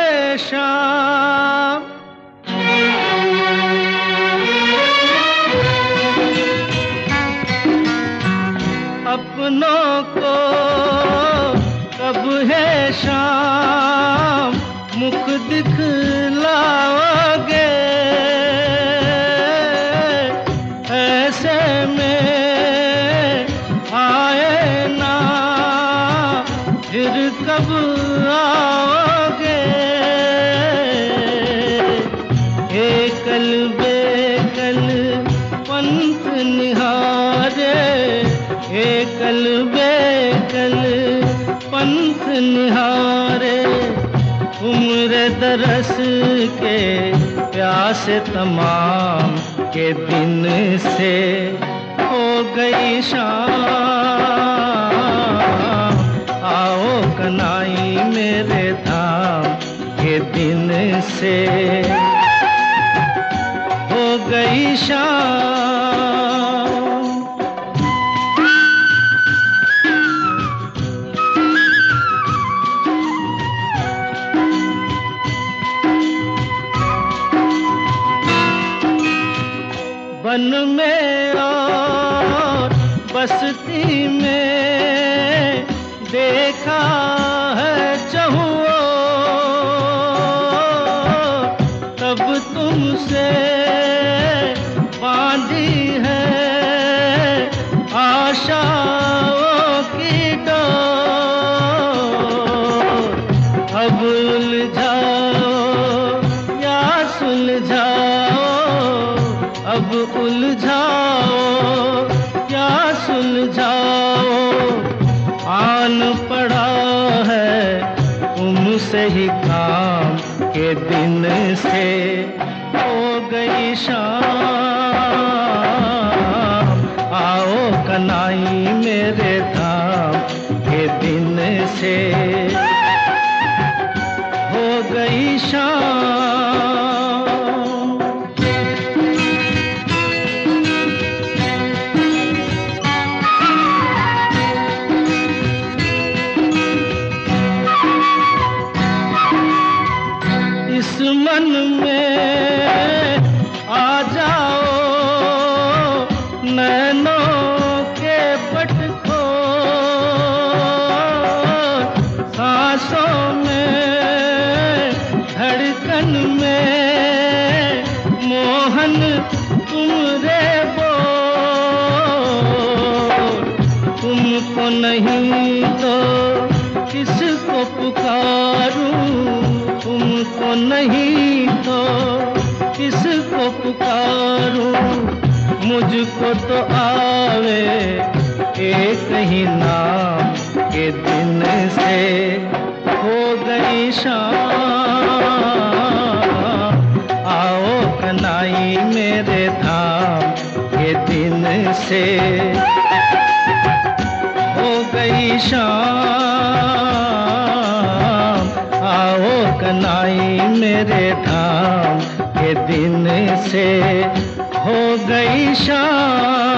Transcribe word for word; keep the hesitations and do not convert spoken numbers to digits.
गए शाम। अपनों को कब है शाम मुख दिखलाओगे, ऐसे में आए ना फिर कब आओगे। एकल बेकल पंथ निहारे, एकल बेकल पंथ निहारे, उम्र दरस के प्यासे तमाम के दिन से हो गई शाम। आओ कनाई मेरे धाम के दिन से हो गई शाम। वन में और बस्ती में देखा है चहुओर, तब तुमसे बांधी है आशाओं की डोर। अब उलझाओ या सुलझाओ, अब उलझाओ या सुलझाओ, आन पड़ा है तुमसे ही काम के दिन से हो गई शाम। आओ कनाई मेरे धाम के दिन से हो गई शाम। इस मन में आ जाओ नैनों के पट खोल, सांसों में धड़कन में मोहन तुम रे बोल। तुमको नहीं तो किसको पुकारूं, तुमको नहीं तो किसको पुकारूं, मुझको तो आवे एक ही नाम के दिन से हो गई शाम। आओ कनाई मेरे धाम के दिन से हो गई शाम। आओ कनाई मेरे धाम के दिन से हो गई शाम।